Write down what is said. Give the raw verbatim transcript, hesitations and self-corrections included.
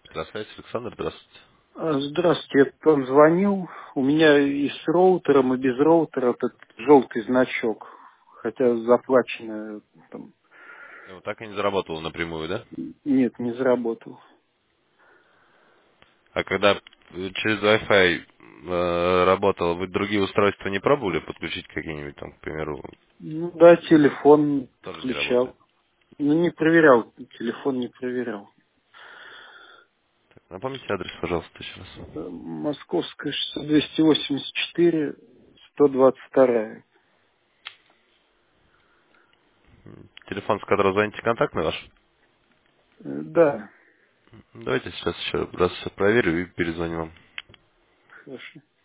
Здравствуйте, Александр, здравствуйте. А, Здравствуйте, я вам звонил. У меня и с роутером, и без роутера этот желтый значок, хотя заплачено там, Ну, так и не заработал напрямую, да? нет, не заработал. А когда э, через Wi-Fi э, работал, вы другие устройства не пробовали подключить какие-нибудь там, к примеру, Ну да, телефон тоже не работает? включал. Ну не проверял, телефон не проверял. Напомните адрес, пожалуйста, еще раз. Э, Московская шоссе двести восемьдесят четыре, сто двадцать два. Телефон, с которого звоните, контактный ваш? Э, Да, Давайте сейчас еще раз проверю и перезвоню вам. хорошо.